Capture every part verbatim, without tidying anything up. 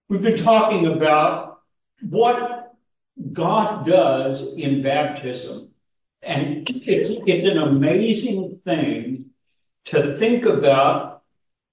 We've been talking about what God does in baptism. And it's, it's an amazing thing to think about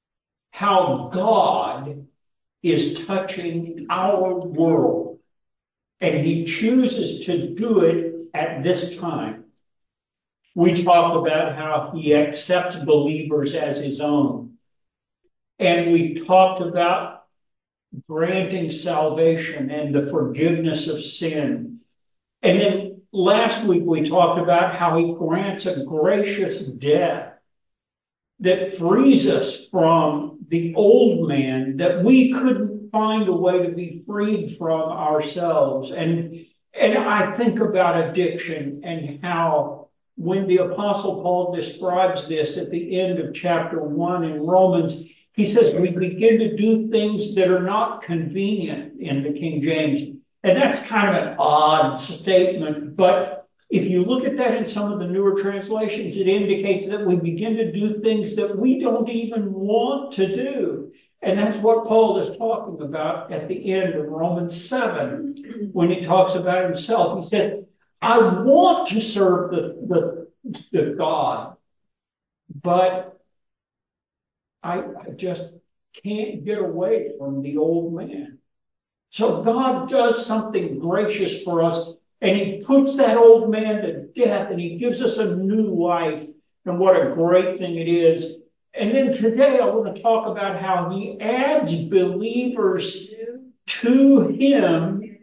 how God is touching our world. And he chooses to do it at this time. We talk about how he accepts believers as his own. And we talked about granting salvation and the forgiveness of sin. And then last week we talked about how he grants a gracious death that frees us from the old man that we couldn't find a way to be freed from ourselves. And, and I think about addiction and how when the Apostle Paul describes this at the end of chapter one in Romans, he says we begin to do things that are not convenient in the King James. And that's kind of an odd statement, but if you look at that in some of the newer translations, it indicates that we begin to do things that we don't even want to do. And that's what Paul is talking about at the end of Romans seven, when he talks about himself. He says, I want to serve the, the, the God, but I, I just can't get away from the old man. So God does something gracious for us, and he puts that old man to death, and he gives us a new life, and what a great thing it is. And then today I want to talk about how he adds believers to him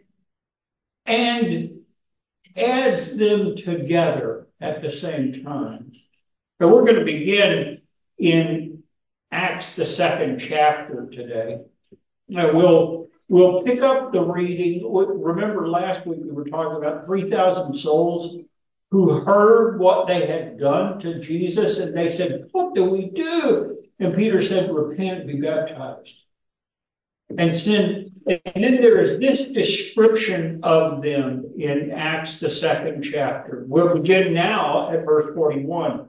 and adds them together at the same time. So we're going to begin in Acts, the second chapter today. Now we'll, we'll pick up the reading. Remember last week we were talking about three thousand souls who heard what they had done to Jesus, and they said, what do we do? And Peter said, repent, be baptized. And sin, and then there is this description of them in Acts, the second chapter. We'll begin now at verse forty-one.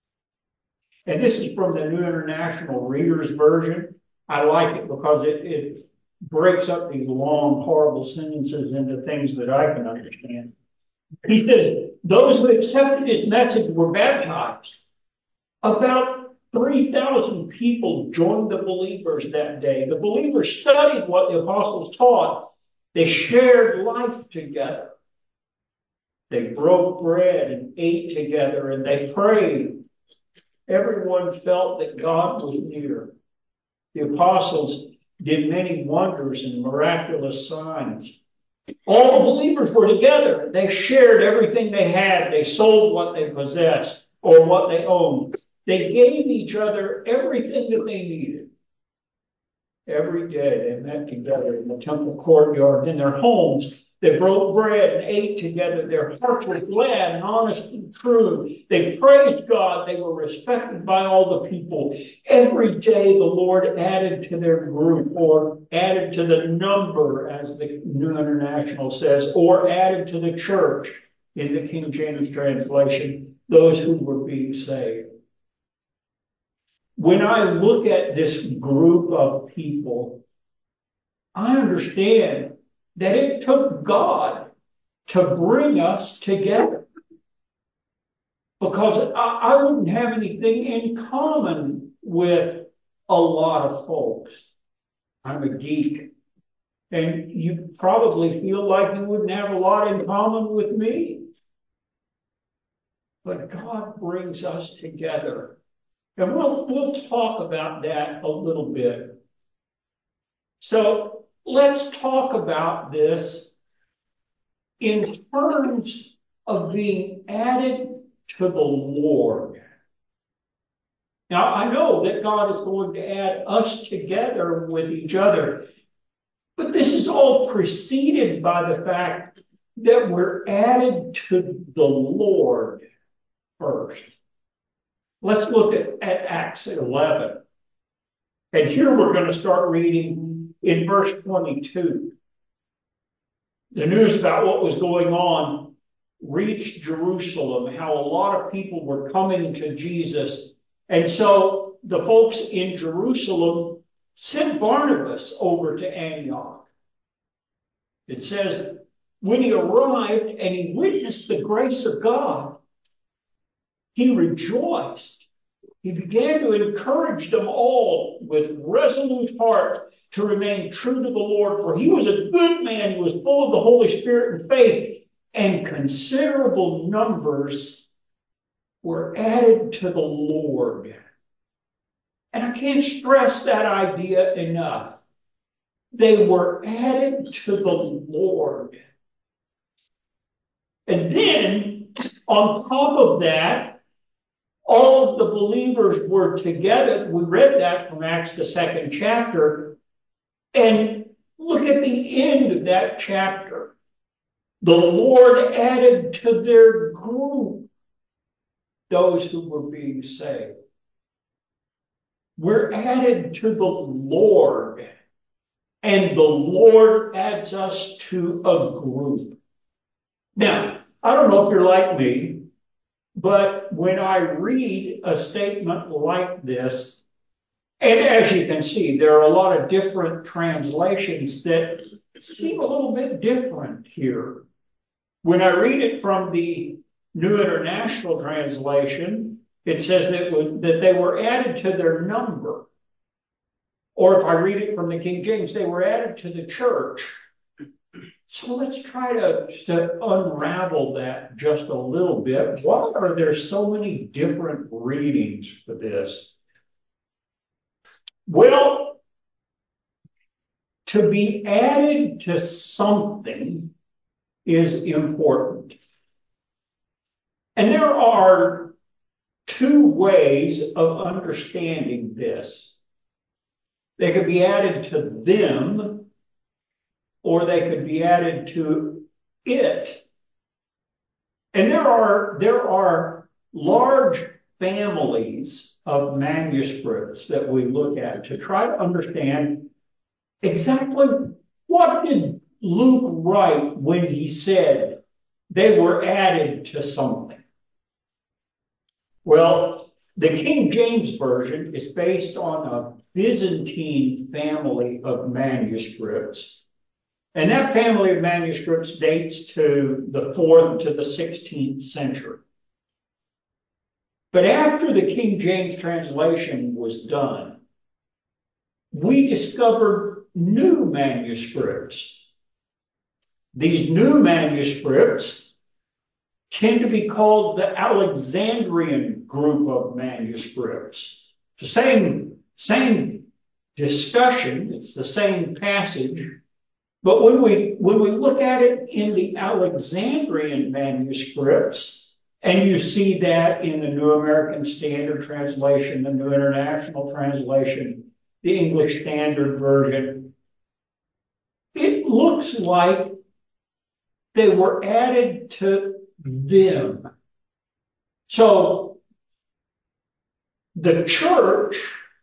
And this is from the New International Reader's Version. I like it because it, it breaks up these long, horrible sentences into things that I can understand. He says, those who accepted his message were baptized. About three thousand people joined the believers that day. The believers studied what the apostles taught. They shared life together. They broke bread and ate together, and they prayed. Everyone felt that God was near. The apostles did many wonders and miraculous signs. All the believers were together. They shared everything they had. They sold what they possessed or what they owned. They gave each other everything that they needed. Every day they met together in the temple courtyard, in their homes. They broke bread and ate together. Their hearts were glad and honest and true. They praised God. They were respected by all the people. Every day the Lord added to their group, or added to the number, as the New International says, or added to the church in the King James translation, those who were being saved. When I look at this group of people, I understand that it took God to bring us together. Because I, I wouldn't have anything in common with a lot of folks. I'm a geek. And you probably feel like you wouldn't have a lot in common with me. But God brings us together. And we'll, we'll talk about that a little bit. So let's talk about this in terms of being added to the Lord. Now, I know that God is going to add us together with each other, but this is all preceded by the fact that we're added to the Lord first. Let's look at, at Acts eleven. And here we're going to start reading in verse twenty-two. The news about what was going on reached Jerusalem, how a lot of people were coming to Jesus. And so the folks in Jerusalem sent Barnabas over to Antioch. It says, when he arrived and he witnessed the grace of God, he rejoiced. He began to encourage them all with resolute heart to remain true to the Lord, for he was a good man. He was full of the Holy Spirit and faith, and considerable numbers were added to the Lord. And I can't stress that idea enough. They were added to the Lord. And then, on top of that, all of the believers were together. We read that from Acts, the second chapter. And look at the end of that chapter. The Lord added to their group those who were being saved. We're added to the Lord, and the Lord adds us to a group. Now, I don't know if you're like me, but when I read a statement like this, and as you can see, there are a lot of different translations that seem a little bit different here. When I read it from the New International Translation, it says that, that they were added to their number. Or if I read it from the King James, they were added to the church. So let's try to, to unravel that just a little bit. Why are there so many different readings for this? Well, to be added to something is important. And there are two ways of understanding this. They could be added to them, or they could be added to it. And there are, there are large families of manuscripts that we look at to try to understand exactly what did Luke write when he said they were added to something. Well, the King James Version is based on a Byzantine family of manuscripts. And that family of manuscripts dates to the fourth to the sixteenth century. But after the King James translation was done, we discovered new manuscripts. These new manuscripts tend to be called the Alexandrian group of manuscripts. The same, same discussion, it's the same passage, but when we, when we look at it in the Alexandrian manuscripts, and you see that in the New American Standard Translation, the New International Translation, the English Standard Version, it looks like they were added to them. So the church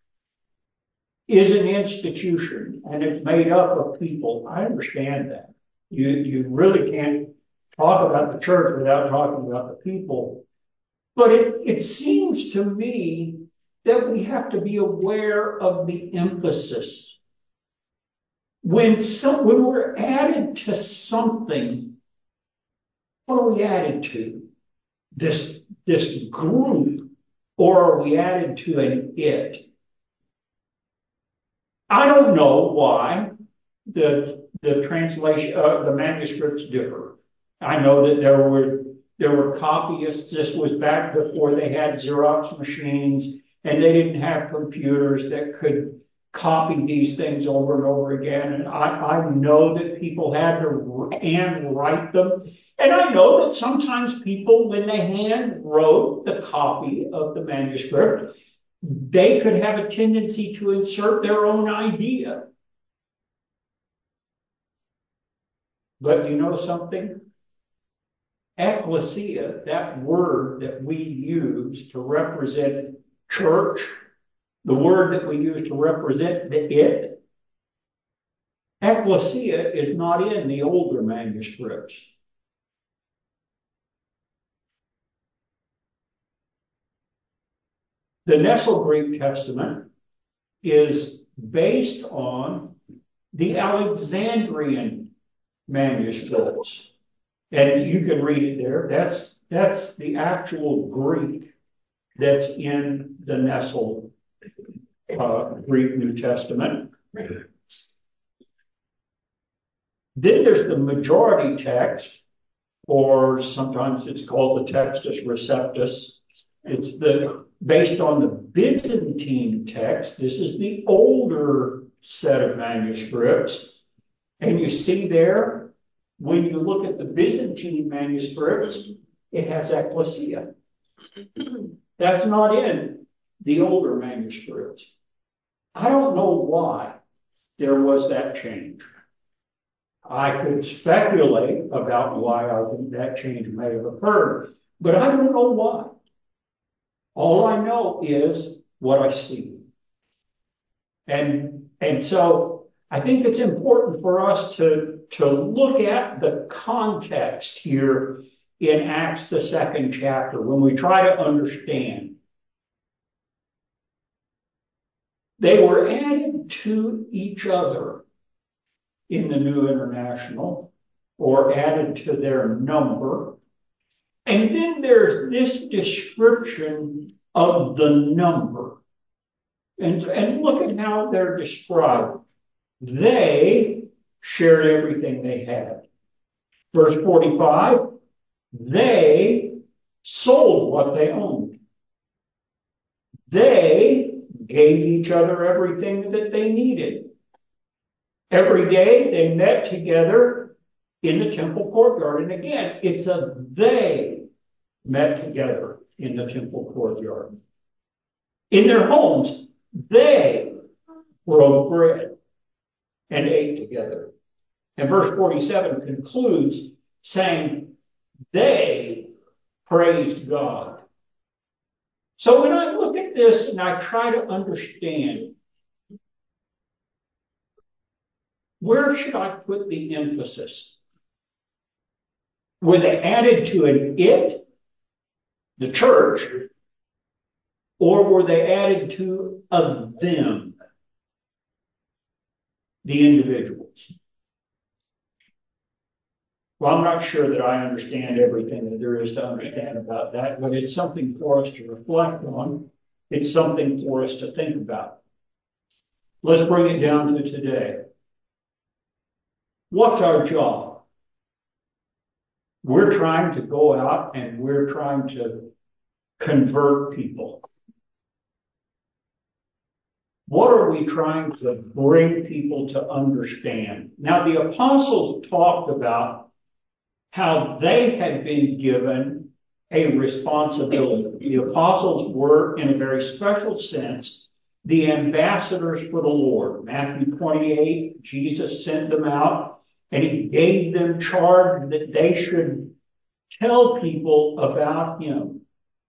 is an institution, and it's made up of people. I understand that. You, you really can't talk about the church without talking about the people. But it, it seems to me that we have to be aware of the emphasis. When some, when we're added to something, what are we added to? This, this group, or are we added to an it? I don't know why the, the translation, uh, the manuscripts differ. I know that there were, there were copyists. This was back before they had Xerox machines, and they didn't have computers that could copy these things over and over again. And I, I know that people had to hand write them. And I know that sometimes people, when they hand wrote the copy of the manuscript, they could have a tendency to insert their own idea. But you know something? Ecclesia, that word that we use to represent church, the word that we use to represent the it, ecclesia is not in the older manuscripts. The Nestle Greek Testament is based on the Alexandrian manuscripts. And you can read it there. That's, that's the actual Greek that's in the Nestle uh, Greek New Testament. Then there's the majority text, or sometimes it's called the Textus Receptus. It's the based on the Byzantine text. This is the older set of manuscripts. And you see there, when you look at the Byzantine manuscripts, it has ecclesia. That's not in the older manuscripts. I don't know why there was that change. I could speculate about why I think that change may have occurred, but I don't know why. All I know is what I see. And, and so I think it's important for us to, to look at the context here in Acts, the second chapter, when we try to understand. They were added to each other in the New International, or added to their number. And then there's this description of the number. And, and look at how they're described. They shared everything they had. Verse forty-five, they sold what they owned. They gave each other everything that they needed. Every day they met together in the temple courtyard. And again, it's a they met together in the temple courtyard. In their homes, they broke bread and ate together. And verse forty-seven concludes saying, they praised God. So when I look at this and I try to understand, where should I put the emphasis? Were they added to an it, the church, or were they added to a them, the individuals? Well, I'm not sure that I understand everything that there is to understand about that, but it's something for us to reflect on. It's something for us to think about. Let's bring it down to today. What's our job? We're trying to go out and we're trying to convert people. What are we trying to bring people to understand? Now, the apostles talked about how they had been given a responsibility. The apostles were, in a very special sense, the ambassadors for the Lord. Matthew twenty-eight, Jesus sent them out and he gave them charge that they should tell people about him.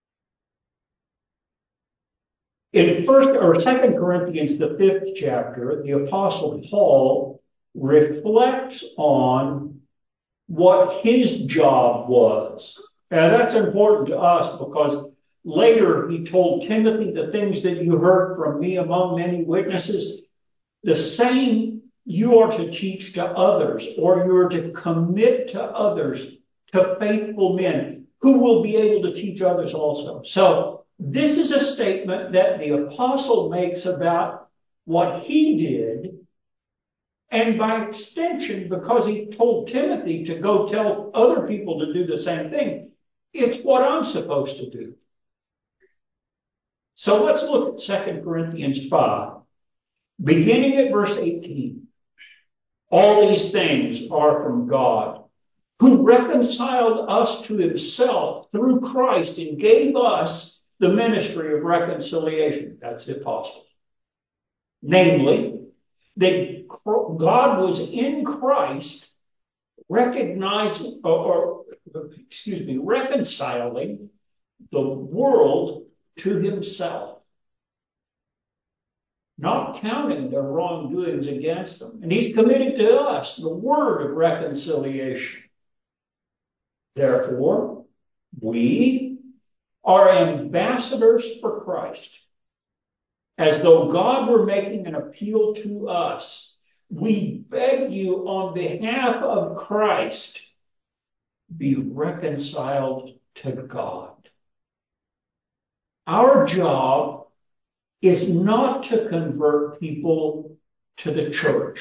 In first or second Corinthians, the fifth chapter, the apostle Paul reflects on what his job was. Now that's important to us because later he told Timothy, the things that you heard from me among many witnesses, the same you are to teach to others, or you are to commit to others, to faithful men who will be able to teach others also. So this is a statement that the apostle makes about what he did. And by extension, because he told Timothy to go tell other people to do the same thing, it's what I'm supposed to do. So let's look at Second Corinthians five, beginning at verse eighteen. All these things are from God, who reconciled us to himself through Christ and gave us the ministry of reconciliation. That's the apostles. Namely, that God was in Christ recognizing, or, or excuse me, reconciling the world to himself, not counting their wrongdoings against them. And he's committed to us the word of reconciliation. Therefore, we are ambassadors for Christ. as though God were making an appeal to us. We beg you on behalf of Christ, be reconciled to God. Our job is not to convert people to the church.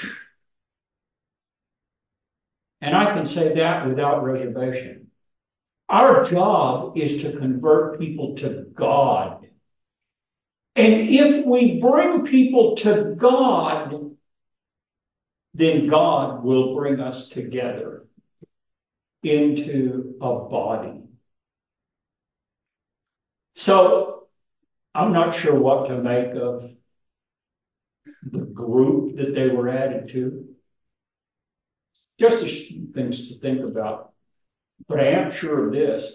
And I can say that without reservation. Our job is to convert people to God. And if we bring people to God, then God will bring us together into a body. So I'm not sure what to make of the group that they were added to. Just a few things to think about. But I am sure of this.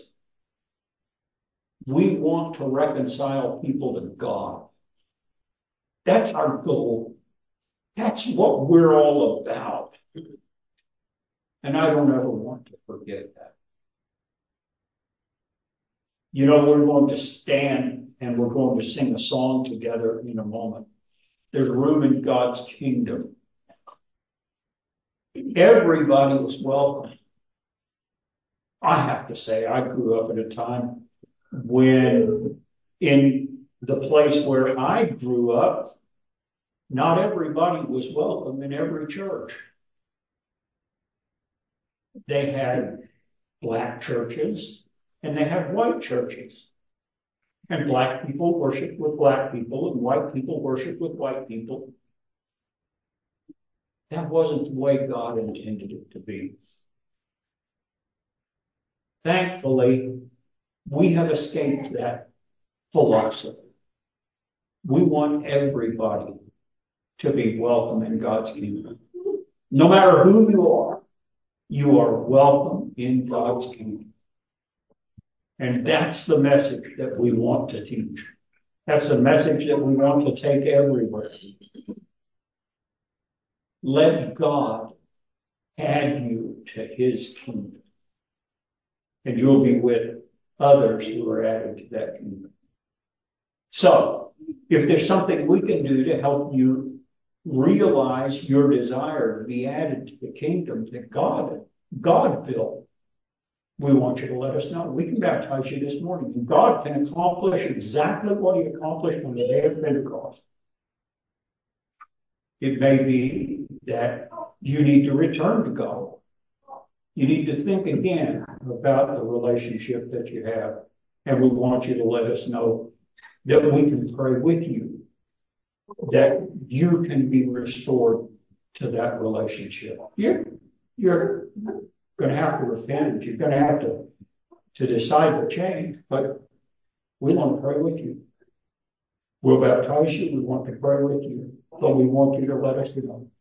We want to reconcile people to God. That's our goal. That's what we're all about. And I don't ever want to forget that. You know, we're going to stand and we're going to sing a song together in a moment. There's room in God's kingdom. Everybody was welcome. I have to say, I grew up at a time when in the place where I grew up, not everybody was welcome in every church. They had black churches and they had white churches. And black people worshiped with black people and white people worshiped with white people. That wasn't the way God intended it to be. Thankfully, we have escaped that philosophy. We want everybody to be welcome in God's kingdom. No matter who you are, you are welcome in God's kingdom. And that's the message that we want to teach. That's the message that we want to take everywhere. Let God add you to his kingdom. And you'll be with others who are added to that kingdom. So, if there's something we can do to help you realize your desire to be added to the kingdom that God, God built, we want you to let us know. We can baptize you this morning. And God can accomplish exactly what he accomplished on the day of Pentecost. It may be that you need to return to God. You need to think again about the relationship that you have. And we want you to let us know that we can pray with you, that you can be restored to that relationship. You're, you're going to have to repent. You're going to have to, to decide to change, but we want to pray with you. We'll baptize you. We want to pray with you, but we want you to let us know.